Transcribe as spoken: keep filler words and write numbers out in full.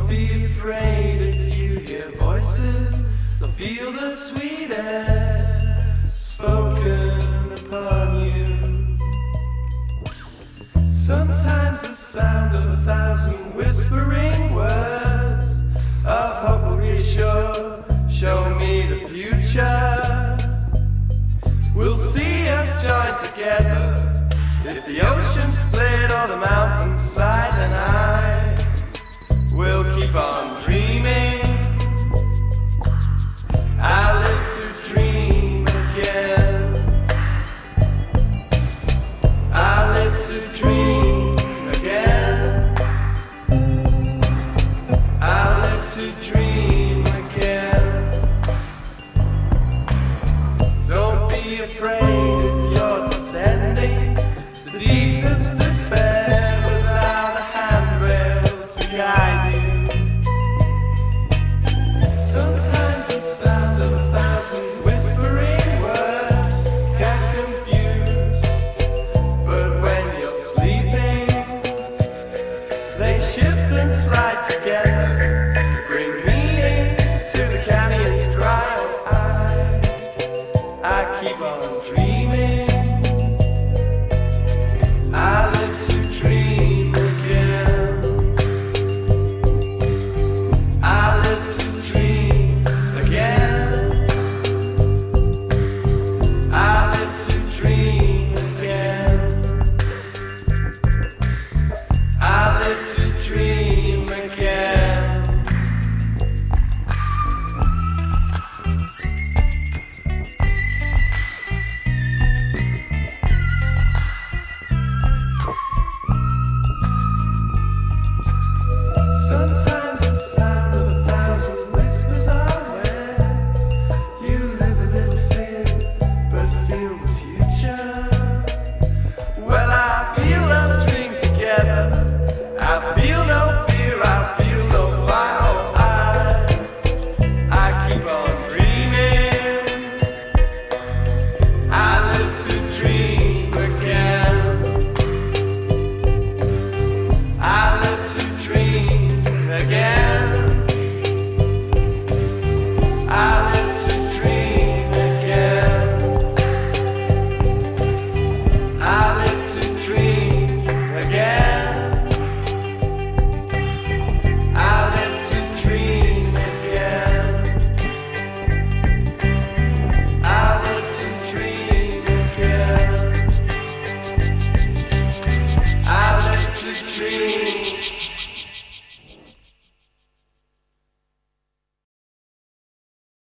Don't be afraid if you hear voices, they'll feel the sweet air spoken upon you. Sometimes the sound of a thousand whispering words of hope will reassure, show me the future. We'll see us join together if the ocean split or the mountainside, and I will keep on dreaming. I live to dream again. I live to dream again. I live to dream